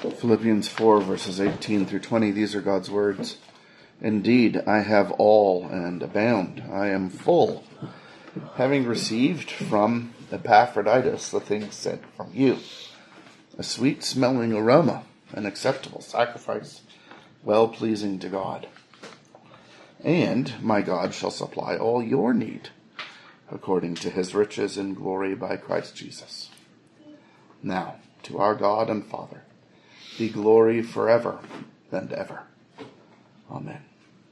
Philippians 4, verses 18 through 20, these are God's words. Indeed, I have all and abound. I am full, having received from Epaphroditus the things sent from you, a sweet-smelling aroma, an acceptable sacrifice, well-pleasing to God. And my God shall supply all your need, according to his riches in glory by Christ Jesus. Now, to our God and Father, be glory forever and ever. Amen.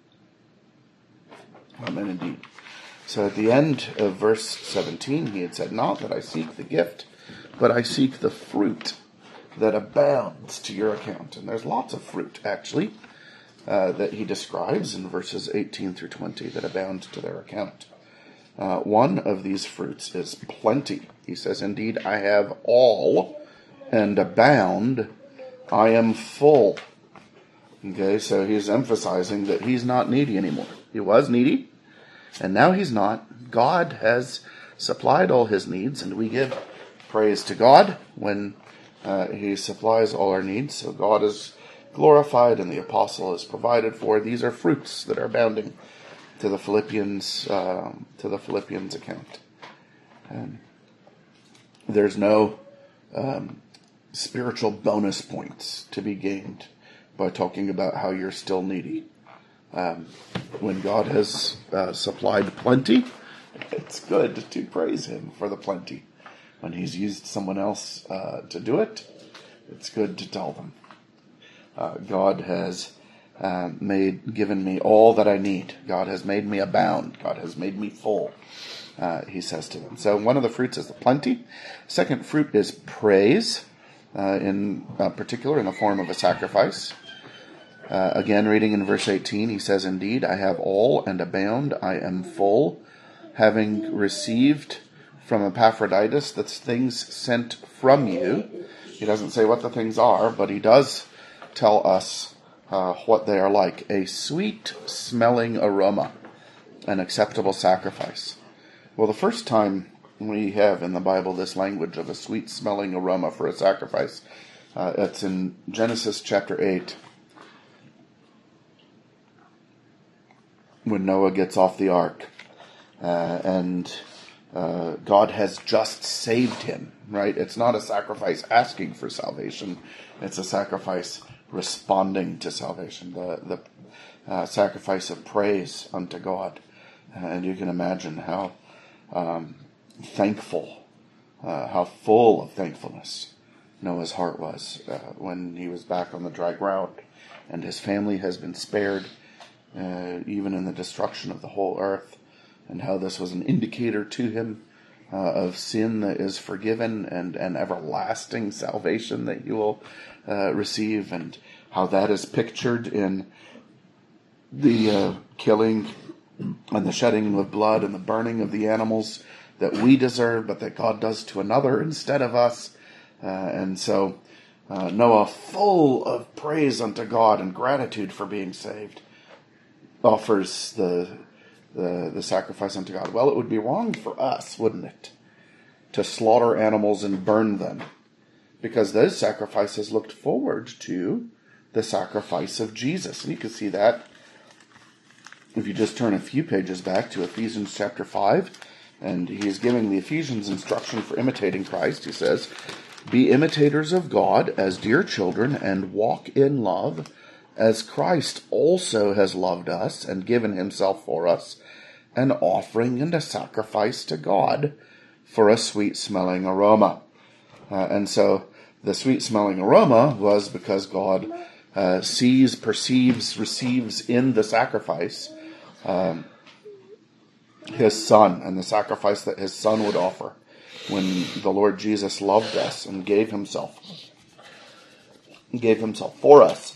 Amen indeed. So at the end of verse 17, he had said, not that I seek the gift, but I seek the fruit that abounds to your account. And there's lots of fruit, actually, that he describes in verses 18 through 20 that abound to their account. One of these fruits is plenty. He says, indeed, I have all and abound. I am full. Okay, so he's emphasizing that he's not needy anymore. He was needy, and now he's not. God has supplied all his needs, and we give praise to God when he supplies all our needs. So God is glorified, and the apostle is provided for. These are fruits that are abounding to the Philippians account. There's no spiritual bonus points to be gained by talking about how you're still needy. When God has supplied plenty, it's good to praise him for the plenty. When he's used someone else to do it, it's good to tell them. God has given me all that I need. God has made me abound. God has made me full, he says to them. So one of the fruits is the plenty. Second fruit is praise, in particular in the form of a sacrifice. Again, reading in verse 18, he says, indeed, I have all and abound. I am full, having received from Epaphroditus the things sent from you. He doesn't say what the things are, but he does tell us what they are like. A sweet-smelling aroma, an acceptable sacrifice. Well, the first time we have in the Bible this language of a sweet-smelling aroma for a sacrifice, it's in Genesis chapter 8. When Noah gets off the ark, and God has just saved him, right? It's not a sacrifice asking for salvation. It's a sacrifice responding to salvation, the sacrifice of praise unto God. And you can imagine how thankful, how full of thankfulness Noah's heart was when he was back on the dry ground, and his family has been spared, even in the destruction of the whole earth, and how this was an indicator to him of sin that is forgiven and everlasting salvation that you will receive, and how that is pictured in the killing and the shedding of blood and the burning of the animals that we deserve, but that God does to another instead of us. And so Noah, full of praise unto God and gratitude for being saved, offers the sacrifice unto God. Well, it would be wrong for us, wouldn't it, to slaughter animals and burn them, because those sacrifices looked forward to the sacrifice of Jesus. And you can see that if you just turn a few pages back to Ephesians chapter 5, and he's giving the Ephesians instruction for imitating Christ. He says, be imitators of God as dear children, and walk in love, as Christ also has loved us and given himself for us, an offering and a sacrifice to God for a sweet-smelling aroma. And so the sweet-smelling aroma was because God sees, perceives, receives in the sacrifice his Son, and the sacrifice that his Son would offer when the Lord Jesus loved us and gave himself for us.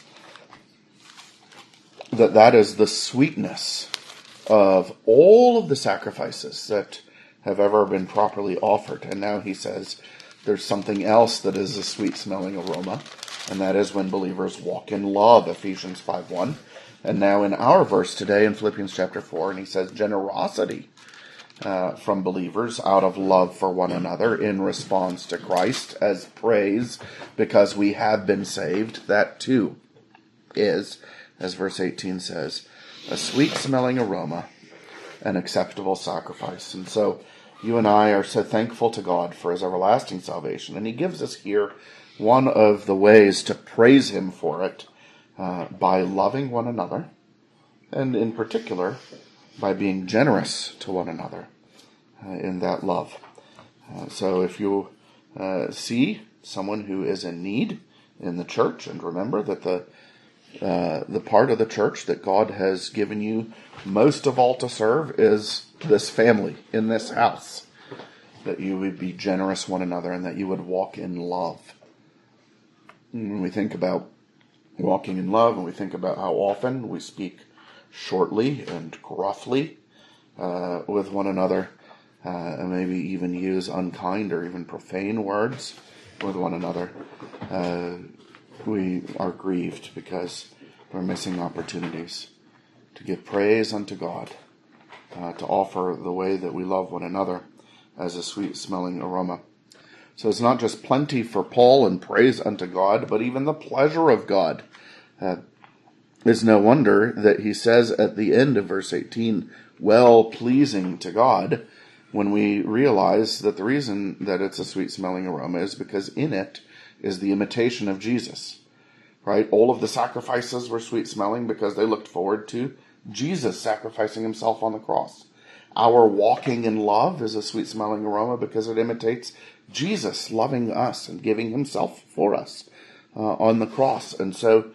That is the sweetness of all of the sacrifices that have ever been properly offered. And now he says there's something else that is a sweet-smelling aroma, and that is when believers walk in love, Ephesians 5:1. And now in our verse today in Philippians chapter 4, and he says generosity from believers out of love for one another in response to Christ as praise because we have been saved. That too is, as verse 18 says, a sweet-smelling aroma, an acceptable sacrifice. And so you and I are so thankful to God for his everlasting salvation. And he gives us here one of the ways to praise him for it by loving one another, and in particular, by being generous to one another in that love. So if you see someone who is in need in the church, and remember that the part of the church that God has given you most of all to serve is this family in this house, that you would be generous one another and that you would walk in love. When we think about walking in love, and we think about how often we speak shortly and gruffly with one another, and maybe even use unkind or even profane words with one another, we are grieved because we're missing opportunities to give praise unto God, to offer the way that we love one another as a sweet-smelling aroma. So it's not just plenty for Paul and praise unto God, but even the pleasure of God. It's no wonder that he says at the end of verse 18, well-pleasing to God, when we realize that the reason that it's a sweet-smelling aroma is because in it is the imitation of Jesus. Right? All of the sacrifices were sweet-smelling because they looked forward to Jesus sacrificing himself on the cross. Our walking in love is a sweet-smelling aroma because it imitates Jesus loving us and giving himself for us on the cross. And so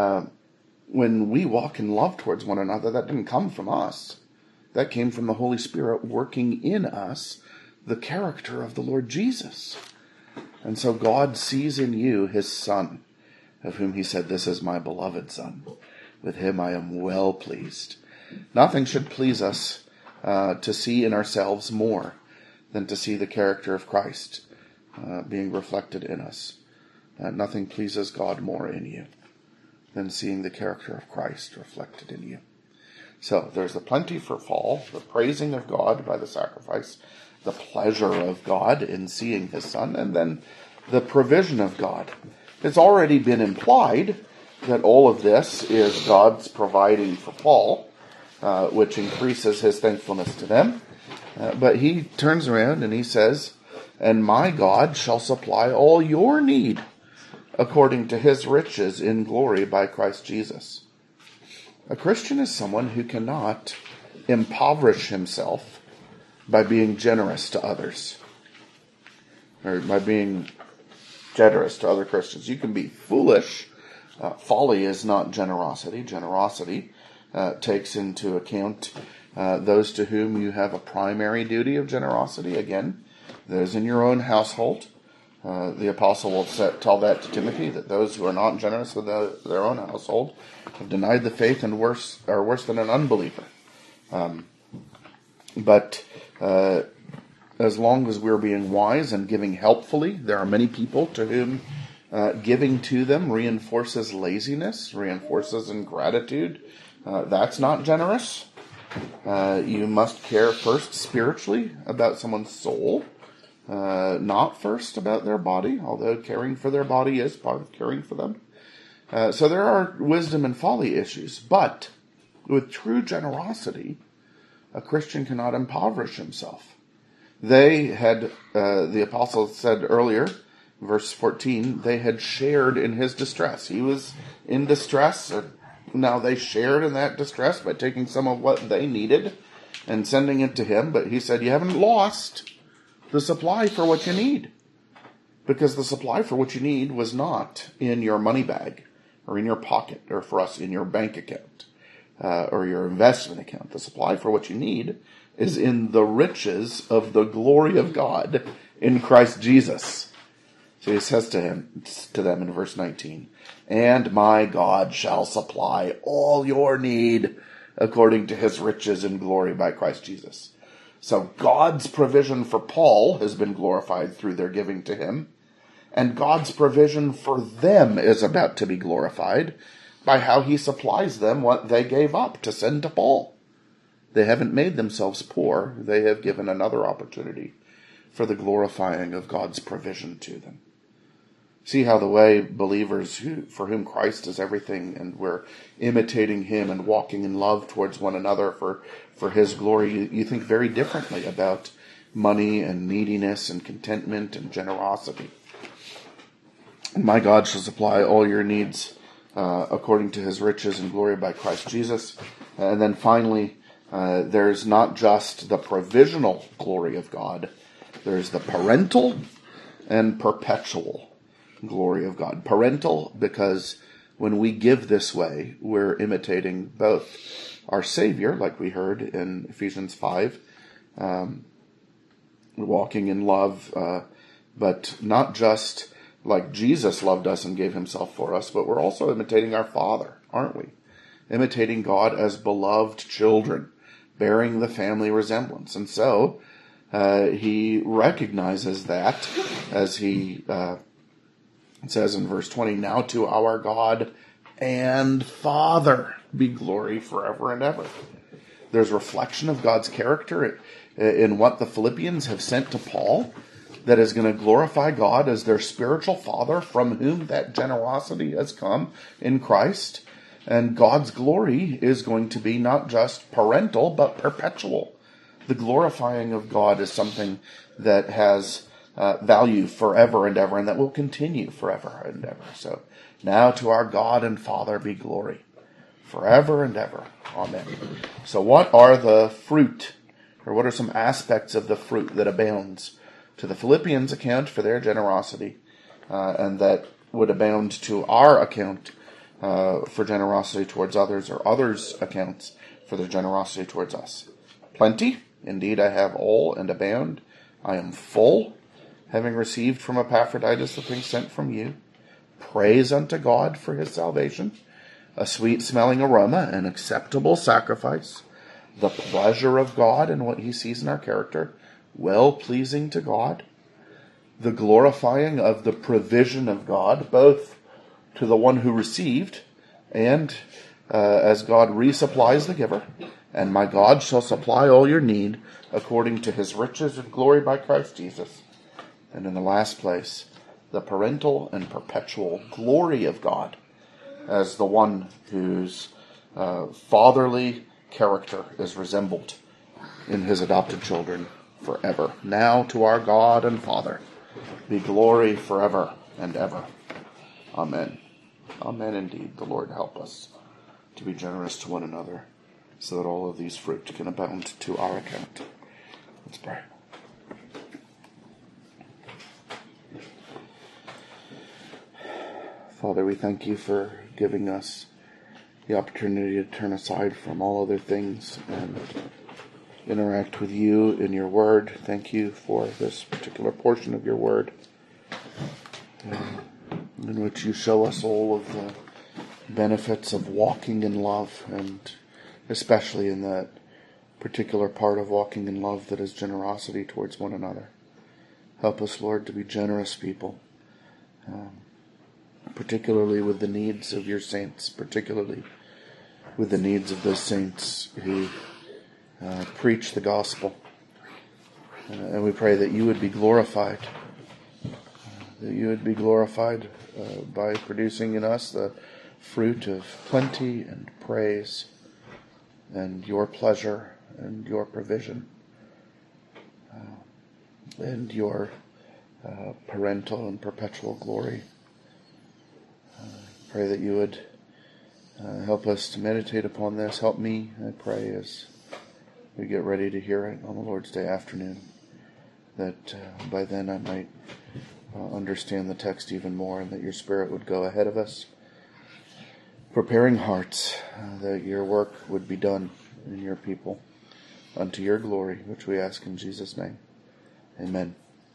when we walk in love towards one another, that didn't come from us. That came from the Holy Spirit working in us the character of the Lord Jesus. And so God sees in you his Son, of whom he said, this is my beloved Son. With him I am well pleased. Nothing should please us to see in ourselves more than to see the character of Christ being reflected in us. Nothing pleases God more in you than seeing the character of Christ reflected in you. So there's the plenty for Paul, the praising of God by the sacrifice, the pleasure of God in seeing his Son, and then the provision of God. It's already been implied that all of this is God's providing for Paul, which increases his thankfulness to them. But he turns around and he says, and my God shall supply all your need according to his riches in glory by Christ Jesus. A Christian is someone who cannot impoverish himself by being generous to others, or by being generous to other Christians. You can be foolish. Folly is not generosity. Generosity takes into account those to whom you have a primary duty of generosity. Again, those in your own household. The apostle will tell that to Timothy, that those who are not generous with their own household have denied the faith and are worse than an unbeliever. But as long as we're being wise and giving helpfully, there are many people to whom giving to them reinforces laziness, reinforces ingratitude. That's not generous. You must care first spiritually about someone's soul, not first about their body, although caring for their body is part of caring for them. So there are wisdom and folly issues, but with true generosity, a Christian cannot impoverish himself. They had, the apostle said earlier, verse 14, they had shared in his distress. He was in distress, and now they shared in that distress by taking some of what they needed and sending it to him. But he said, you haven't lost the supply for what you need, because the supply for what you need was not in your money bag or in your pocket, or for us in your bank account or your investment account. The supply for what you need is in the riches of the glory of God in Christ Jesus. So he says to them in verse 19, and my God shall supply all your need according to his riches in glory by Christ Jesus. So God's provision for Paul has been glorified through their giving to him, and God's provision for them is about to be glorified by how he supplies them what they gave up to send to Paul. They haven't made themselves poor. They have given another opportunity for the glorifying of God's provision to them. See how the way believers for whom Christ is everything, and we're imitating him and walking in love towards one another for his glory, you think very differently about money and neediness and contentment and generosity. My God shall supply all your needs according to his riches and glory by Christ Jesus. And then finally, there's not just the provisional glory of God, there's the parental and perpetual glory of God. Parental, because when we give this way, we're imitating both our Savior, like we heard in Ephesians 5, walking in love, but not just like Jesus loved us and gave himself for us, but we're also imitating our Father, aren't we? Imitating God as beloved children, bearing the family resemblance. And so he recognizes that as he it says in verse 20, now to our God and Father be glory forever and ever. There's reflection of God's character in what the Philippians have sent to Paul that is going to glorify God as their spiritual father, from whom that generosity has come in Christ. And God's glory is going to be not just parental, but perpetual. The glorifying of God is something that has value forever and ever, and that will continue forever and ever. So now to our God and Father be glory forever and ever. Amen. So what are the fruit, or what are some aspects of the fruit that abounds to the Philippians' account for their generosity, and that would abound to our account for generosity towards others, or others' accounts for their generosity towards us? Plenty. Indeed, I have all and abound. I am full, having received from Epaphroditus the things sent from you. Praise unto God for his salvation, a sweet-smelling aroma, an acceptable sacrifice, the pleasure of God in what he sees in our character, well-pleasing to God, the glorifying of the provision of God, both to the one who received and as God resupplies the giver. And my God shall supply all your need according to his riches and glory by Christ Jesus. And in the last place, the parental and perpetual glory of God as the one whose fatherly character is resembled in his adopted children forever. Now to our God and Father be glory forever and ever. Amen. Amen indeed. The Lord help us to be generous to one another, so that all of these fruit can abound to our account. Let's pray. Father, we thank you for giving us the opportunity to turn aside from all other things and interact with you in your word. Thank you for this particular portion of your word, in which you show us all of the benefits of walking in love, and especially in that particular part of walking in love that is generosity towards one another. Help us, Lord, to be generous people, particularly with the needs of your saints, particularly with the needs of those saints who preach the gospel. And we pray that you would be glorified, by producing in us the fruit of plenty and praise and your pleasure and your provision and your parental and perpetual glory. Pray that you would help us to meditate upon this. Help me, I pray, as we get ready to hear it on the Lord's Day afternoon, that by then I might understand the text even more, and that your Spirit would go ahead of us, preparing hearts, that your work would be done in your people unto your glory, which we ask in Jesus' name. Amen.